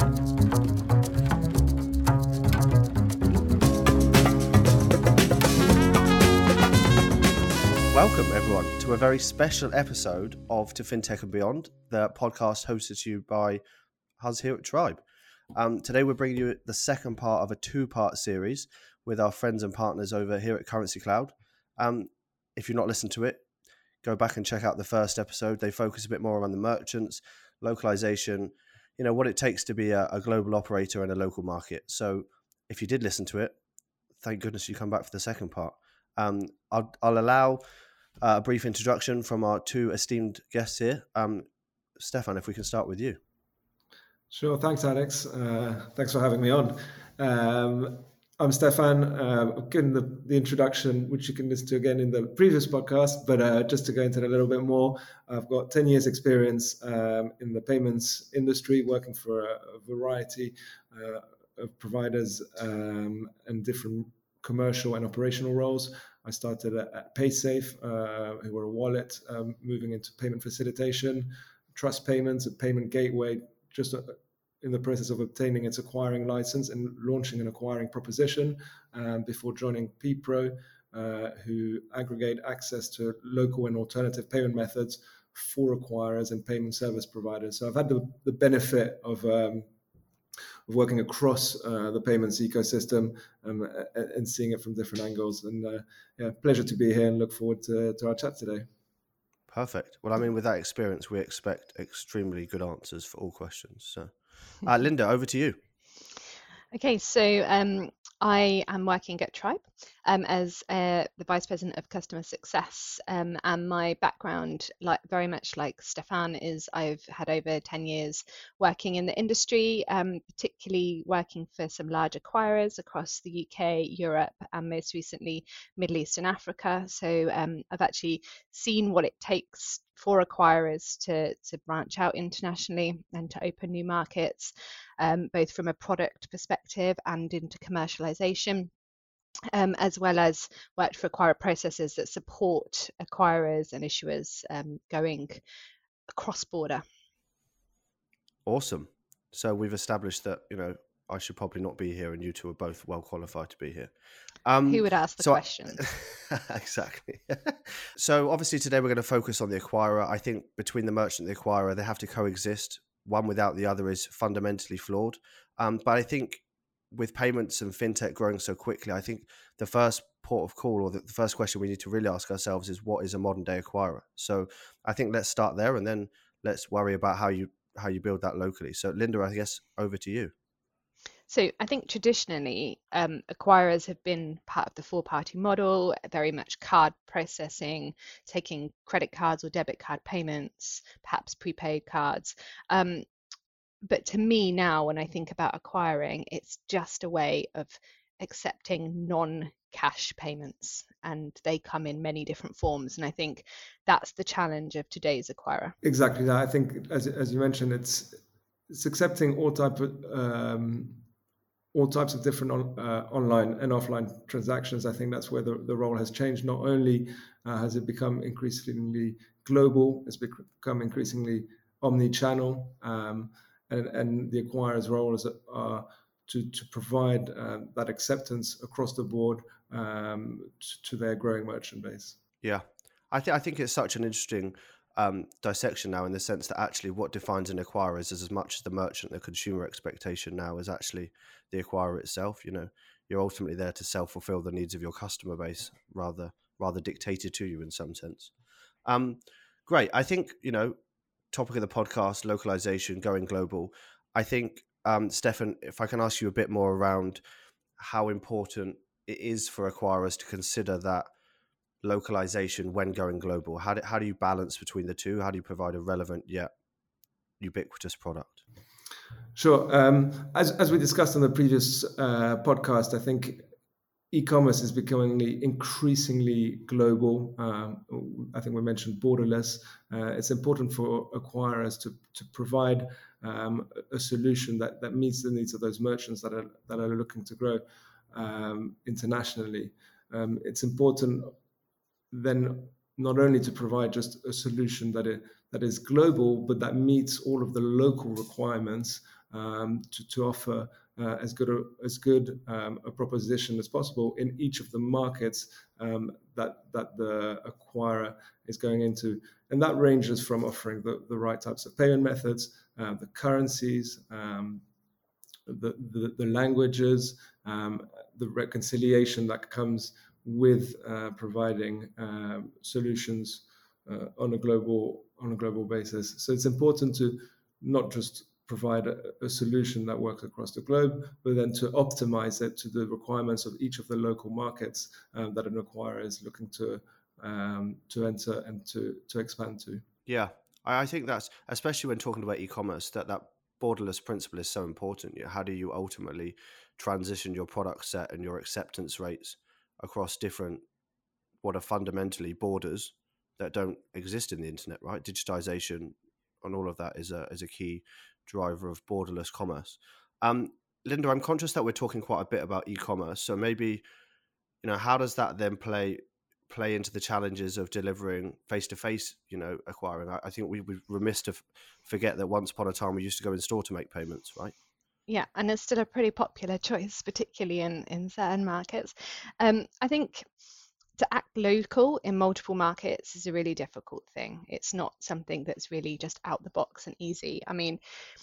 Welcome, everyone, to a very special episode of To FinTech and Beyond, the podcast hosted to you by us here at Tribe. Today, we're bringing you the second part of a two-part series with our friends and partners over here at Currency Cloud. If you've not listened to it, go back and check out the first episode. They focus a bit more on the merchants, localization, what it takes to be a global operator in a local market. So if you did listen to it, thank goodness you come back for the second part. I'll allow a brief introduction from our two esteemed guests here. Stefan, if we can start with you. Sure. Thanks, Alex. Thanks for having me on. I'm Stefan. I've given the introduction, which you can listen to again in the previous podcast, but just to go into it a little bit more, I've got 10 years experience in the payments industry, working for a variety of providers and different commercial and operational roles. I started at PaySafe, who were a wallet, moving into payment facilitation, trust payments, a payment gateway, just in the process of obtaining its acquiring license and launching an acquiring proposition before joining PPRO, who aggregate access to local and alternative payment methods for acquirers and payment service providers. So I've had the benefit of working across the payments ecosystem and seeing it from different angles. And pleasure to be here and look forward to our chat today. Perfect. Well, I mean, with that experience, we expect extremely good answers for all questions. So, Linda, over to you. Okay, so I am working at Tribe as the Vice President of Customer Success, and my background, very much like Stefan, is I've had over 10 years working in the industry, particularly working for some large acquirers across the UK, Europe, and most recently Middle East and Africa. So I've actually seen what it takes for acquirers to branch out internationally and to open new markets, both from a product perspective and into commercialization, as well as worked for acquirer processes that support acquirers and issuers going across border. Awesome. So we've established that, I should probably not be here and you two are both well qualified to be here. Who would ask the question? Exactly. So obviously today we're going to focus on the acquirer. I think between the merchant and the acquirer, they have to coexist. One without the other is fundamentally flawed. But I think with payments and fintech growing so quickly, I think the first port of call or the first question we need to really ask ourselves is, what is a modern day acquirer? So I think let's start there and then let's worry about how you build that locally. So Linda, I guess over to you. So I think traditionally, acquirers have been part of the four-party model, very much card processing, taking credit cards or debit card payments, perhaps prepaid cards. But to me now, when I think about acquiring, it's just a way of accepting non-cash payments, and they come in many different forms. And I think that's the challenge of today's acquirer. Exactly. I think, as you mentioned, it's accepting all types of different online and offline transactions. I think that's where the role has changed. Not only has it become increasingly global, it's become increasingly omni-channel, and the acquirer's role is to provide that acceptance across the board to their growing merchant base. Yeah, I think it's such an interesting dissection now, in the sense that actually what defines an acquirer is as much as the merchant, the consumer expectation now is actually the acquirer itself. You're ultimately there to self-fulfill the needs of your customer base rather dictated to you in some sense. Great. I think, topic of the podcast, localization, going global. I think, Stefan, if I can ask you a bit more around how important it is for acquirers to consider that localization when going global. How do you balance between the two? How do you provide a relevant yet ubiquitous product? Sure. As we discussed in the previous podcast, I think e-commerce is becoming increasingly global. I think we mentioned borderless. It's important for acquirers to provide a solution that meets the needs of those merchants that are looking to grow internationally. It's important then not only to provide just a solution that is global, but that meets all of the local requirements to offer as good a proposition as possible in each of the markets that the acquirer is going into. And that ranges from offering the right types of payment methods, the currencies, the languages, the reconciliation that comes with providing solutions on a global basis. So it's important to not just provide a solution that works across the globe, but then to optimize it to the requirements of each of the local markets that an acquirer is looking to enter and to expand to. Yeah, I think that's, especially when talking about e-commerce, that borderless principle is so important. How do you ultimately transition your product set and your acceptance rates across different, what are fundamentally borders that don't exist in the internet, right? Digitization and all of that is a key driver of borderless commerce. Linda, I'm conscious that we're talking quite a bit about e-commerce, so maybe, how does that then play into the challenges of delivering face-to-face, acquiring? I think we're remiss to forget that once upon a time we used to go in store to make payments, right? Yeah, and it's still a pretty popular choice, particularly in certain markets. I think to act local in multiple markets is a really difficult thing. It's not something that's really just out the box and easy. I mean,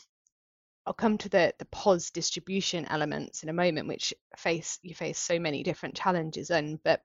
I'll come to the POS distribution elements in a moment, which you face so many different challenges in, but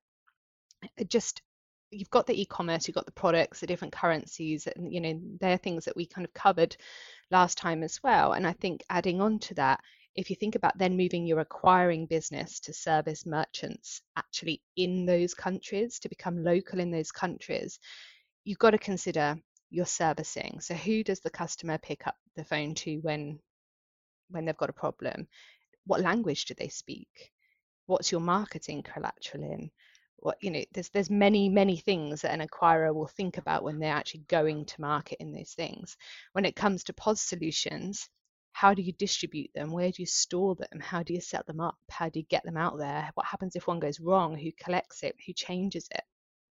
just you've got the e-commerce, you've got the products, the different currencies, and they're things that we kind of covered last time as well. And I think adding on to that, if you think about then moving your acquiring business to service merchants actually in those countries, to become local in those countries, you've got to consider your servicing. So who does the customer pick up the phone to when they've got a problem? What language do they speak? What's your marketing collateral in? There's many things that an acquirer will think about when they're actually going to market in those things. When it comes to POS solutions, how do you distribute them? Where do you store them? How do you set them up? How do you get them out there? What happens if one goes wrong? Who collects it? Who changes it?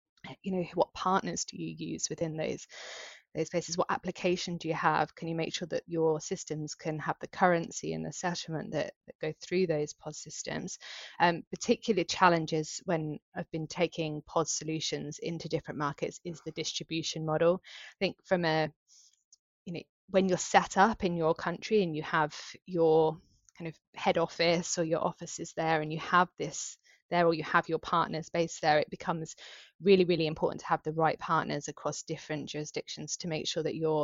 What partners do you use within those places? What application do you have? Can you make sure that your systems can have the currency and the settlement that go through those POS systems? Particular challenges when I've been taking POS solutions into different markets is the distribution model. I think from when you're set up in your country and you have your kind of head office or your offices there, and you have this there, or you have your partners based there, it becomes really, really important to have the right partners across different jurisdictions to make sure that you're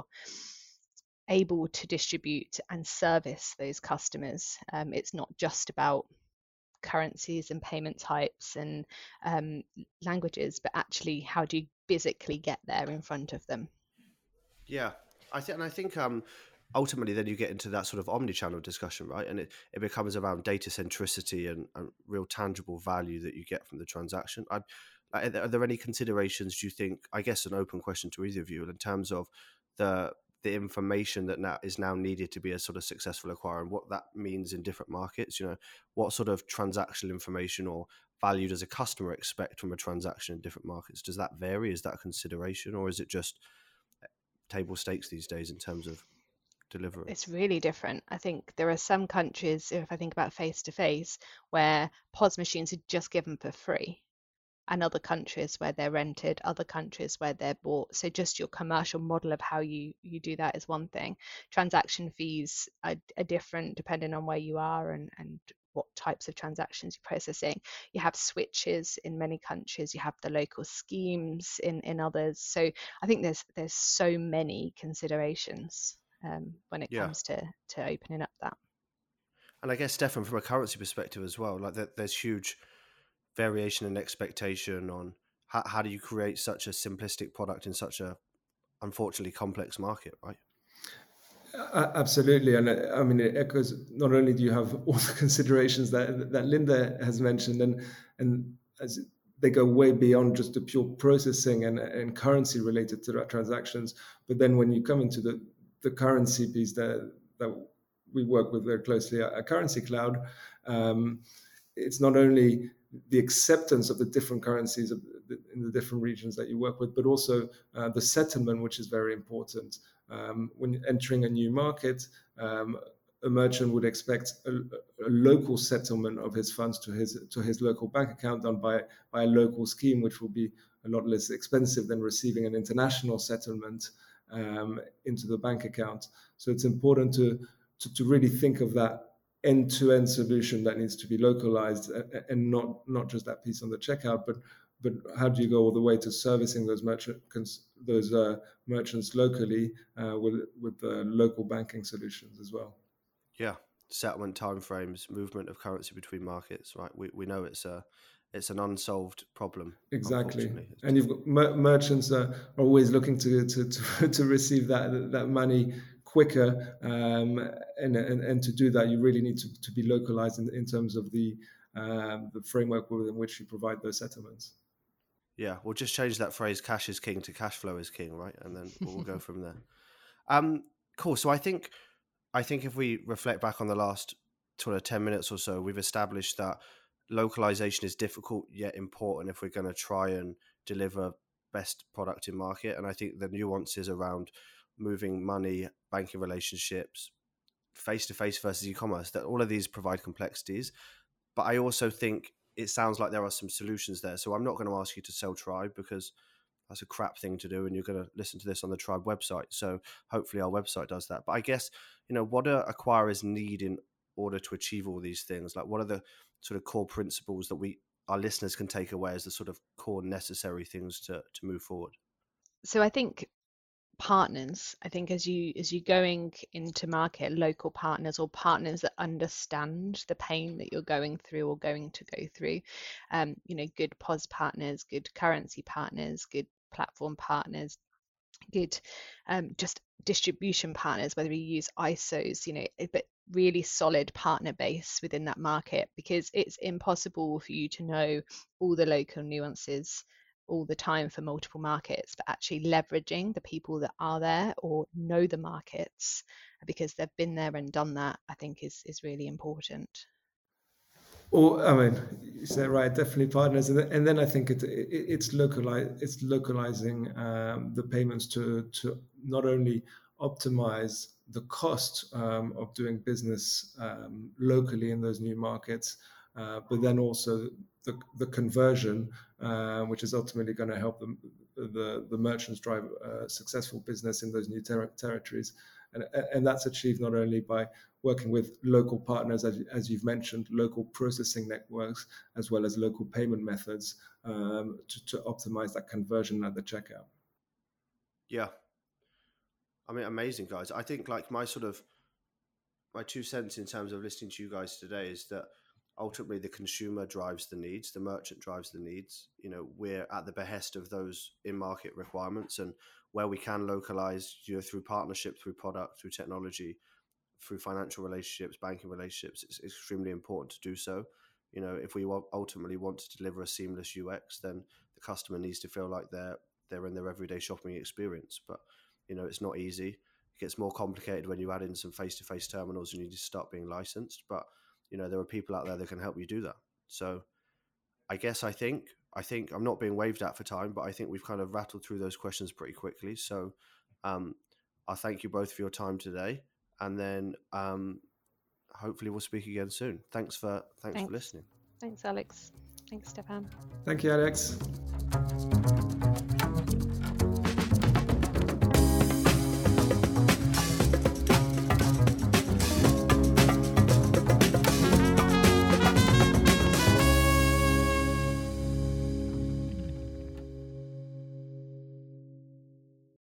able to distribute and service those customers. It's not just about currencies and payment types and languages, but actually how do you physically get there in front of them? Yeah, I think ultimately then you get into that sort of omni-channel discussion, right? And it becomes around data centricity and real tangible value that you get from the transaction. Are there any considerations, do you think, I guess an open question to either of you, in terms of the information that is now needed to be a sort of successful acquirer, and what that means in different markets? What sort of transactional information or value does a customer expect from a transaction in different markets? Does that vary? Is that a consideration, or is it just table stakes these days in terms of delivery? It's really different. I think there are some countries, if I think about face-to-face, where POS machines are just given for free, and other countries where they're rented, other countries where they're bought. So just your commercial model of how you do that is one thing. Transaction fees are different depending on where you are and what types of transactions you're processing. You have switches in many countries, you have the local schemes in others. So I think there's so many considerations when it comes to opening up that. And I guess, Stefan, from a currency perspective as well, like there's huge variation in expectation on how do you create such a simplistic product in such a unfortunately complex market, right? Absolutely, and I mean it echoes. Not only do you have all the considerations that Linda has mentioned, and as they go way beyond just the pure processing and currency related to that transactions, but then when you come into the currency piece that we work with very closely at Currency Cloud, it's not only the acceptance of the different currencies in the different regions that you work with, but also the settlement, which is very important. When entering a new market, a a merchant would expect a local settlement of his funds to his local bank account done by a local scheme, which will be a lot less expensive than receiving an international settlement into the bank account. So it's important to really think of that end-to-end solution that needs to be localized, and not just that piece on the checkout, but how do you go all the way to servicing those merchants locally with the local banking solutions as well? Yeah, settlement timeframes, movement of currency between markets. Right, we know it's an unsolved problem. Exactly, and you've got merchants are always looking to receive that money quicker, and to do that, you really need to be localized in terms of the framework within which you provide those settlements. Yeah, we'll just change that phrase "cash is king" to "cash flow is king," right? And then we'll go from there. Cool. So I think if we reflect back on the last sort of 10 minutes or so, we've established that localization is difficult yet important if we're going to try and deliver best product in market. And I think the nuances around moving money, banking relationships, face-to-face versus e-commerce, that all of these provide complexities. But I also think it sounds like there are some solutions there. So I'm not going to ask you to sell Tribe, because that's a crap thing to do, and you're going to listen to this on the Tribe website. So hopefully our website does that. But I guess, what do acquirers need in order to achieve all these things? Like, what are the sort of core principles that our listeners can take away as the sort of core necessary things to move forward? So I think partners, as you going into market, local partners or partners that understand the pain that you're going through or going to go through, good POS partners, good currency partners, good platform partners, good just distribution partners, whether you use ISOs, but really solid partner base within that market, because it's impossible for you to know all the local nuances all the time for multiple markets, but actually leveraging the people that are there or know the markets because they've been there and done that, I think is really important. Well, I mean, you said right, definitely partners, and then I think it's localizing the payments to not only optimize the cost of doing business locally in those new markets, but then also the conversion, which is ultimately going to help the merchants drive successful business in those new territories. And that's achieved not only by working with local partners, as you've mentioned, local processing networks, as well as local payment methods to optimize that conversion at the checkout. Yeah. I mean, amazing, guys. I think like my 2 cents in terms of listening to you guys today is that ultimately the consumer drives the needs, the merchant drives the needs. We're at the behest of those in-market requirements, and where we can localize, through partnership, through product, through technology, through financial relationships, banking relationships, it's extremely important to do so. If we ultimately want to deliver a seamless UX, then the customer needs to feel like they're in their everyday shopping experience. But it's not easy. It gets more complicated when you add in some face-to-face terminals and you just start being licensed. But there are people out there that can help you do that. So I think I'm not being waved at for time, but I think we've kind of rattled through those questions pretty quickly. So I thank you both for your time today, and then hopefully we'll speak again soon. Thanks for listening. Thanks, Alex. Thanks, Stefan. Thank you, Alex.